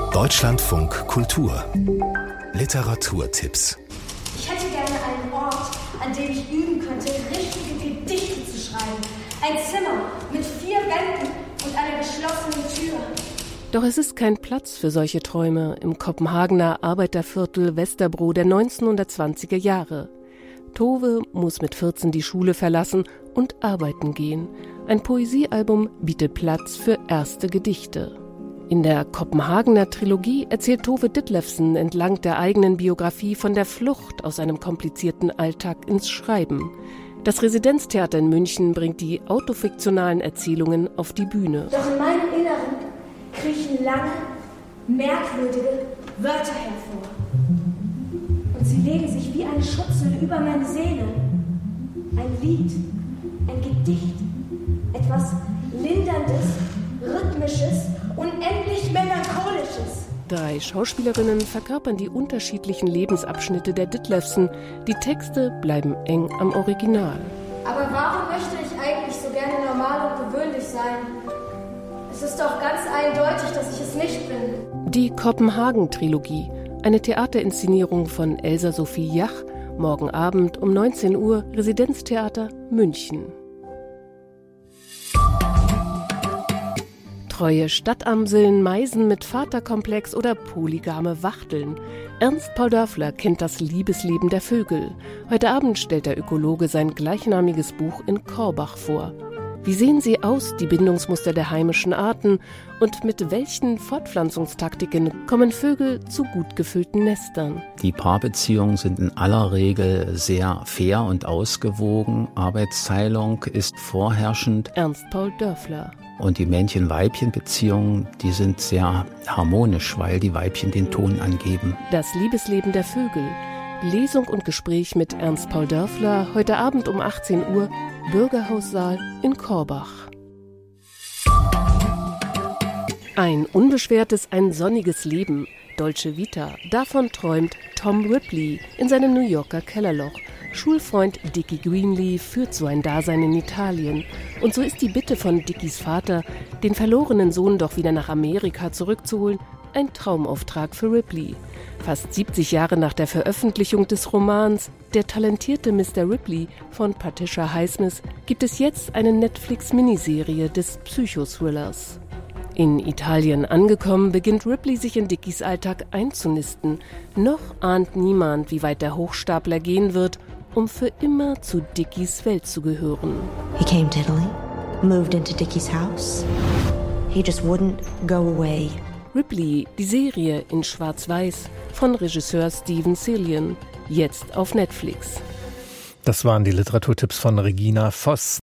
Deutschlandfunk Kultur Literaturtipps. Ich hätte gerne einen Ort, an dem ich üben könnte, richtige Gedichte zu schreiben. Ein Zimmer mit 4 Wänden und einer geschlossenen Tür. Doch es ist kein Platz für solche Träume im Kopenhagener Arbeiterviertel Vesterbro der 1920er Jahre. Tove muss mit 14 die Schule verlassen und arbeiten gehen. Ein Poesiealbum bietet Platz für erste Gedichte. In der Kopenhagener Trilogie erzählt Tove Ditlevsen entlang der eigenen Biografie von der Flucht aus einem komplizierten Alltag ins Schreiben. Das Residenztheater in München bringt die autofiktionalen Erzählungen auf die Bühne. Doch in meinem Inneren kriechen lange, merkwürdige Wörter hervor. Und sie legen sich wie eine Schutzel über meine Seele. Ein Lied, ein Gedicht, etwas Linderndes, Rhythmisches, unendlich Melancholisches. 3 Schauspielerinnen verkörpern die unterschiedlichen Lebensabschnitte der Ditlevsen. Die Texte bleiben eng am Original. Aber warum möchte ich eigentlich so gerne normal und gewöhnlich sein? Es ist doch ganz eindeutig, dass ich es nicht bin. Die Kopenhagen-Trilogie, eine Theaterinszenierung von Elsa Sophie Jach, morgen Abend um 19 Uhr, Residenztheater München. Treue Stadtamseln, Meisen mit Vaterkomplex oder polygame Wachteln. Ernst Paul Dörfler kennt das Liebesleben der Vögel. Heute Abend stellt der Ökologe sein gleichnamiges Buch in Korbach vor. Wie sehen sie aus, die Bindungsmuster der heimischen Arten? Und mit welchen Fortpflanzungstaktiken kommen Vögel zu gut gefüllten Nestern? Die Paarbeziehungen sind in aller Regel sehr fair und ausgewogen. Arbeitsteilung ist vorherrschend. Ernst Paul Dörfler. Und die Männchen-Weibchen-Beziehungen, die sind sehr harmonisch, weil die Weibchen den Ton angeben. Das Liebesleben der Vögel. Lesung und Gespräch mit Ernst Paul Dörfler, heute Abend um 18 Uhr, Bürgerhaussaal in Korbach. Ein unbeschwertes, ein sonniges Leben, Dolce Vita, davon träumt Tom Ripley in seinem New Yorker Kellerloch. Schulfreund Dickie Greenleaf führt so ein Dasein in Italien. Und so ist die Bitte von Dickies Vater, den verlorenen Sohn doch wieder nach Amerika zurückzuholen, ein Traumauftrag für Ripley. Fast 70 Jahre nach der Veröffentlichung des Romans Der talentierte Mr. Ripley von Patricia Highsmith gibt es jetzt eine Netflix-Miniserie des Psychothrillers. In Italien angekommen, beginnt Ripley sich in Dickies Alltag einzunisten. Noch ahnt niemand, wie weit der Hochstapler gehen wird, um für immer zu Dickies Welt zu gehören. He came to Italy, moved into Dickies house. He just wouldn't go away. Ripley, die Serie in Schwarz-Weiß von Regisseur Steven Cillian, jetzt auf Netflix. Das waren die Literaturtipps von Regina Voss.